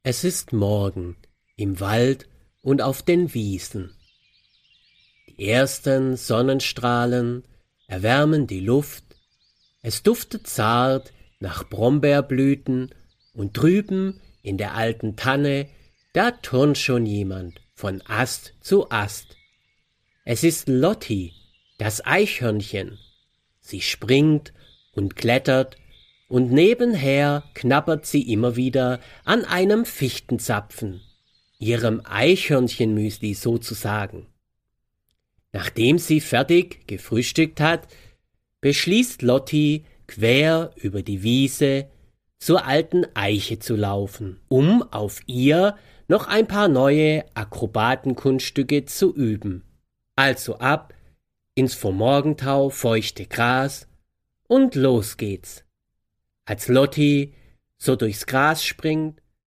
Es ist Morgen im Wald und auf den Wiesen. Die ersten Sonnenstrahlen erwärmen die Luft. Es duftet zart nach Brombeerblüten und drüben in der alten Tanne, da turnt schon jemand von Ast zu Ast. Es ist Lotti, das Eichhörnchen. Sie springt und klettert und nebenher knabbert sie immer wieder an einem Fichtenzapfen, ihrem Eichhörnchenmüsli sozusagen. Nachdem sie fertig gefrühstückt hat, beschließt Lotti, quer über die Wiese zur alten Eiche zu laufen, um auf ihr noch ein paar neue Akrobatenkunststücke zu üben. Also ab ins vor Morgentau feuchte Gras und los geht's. Als Lotti so durchs Gras springt,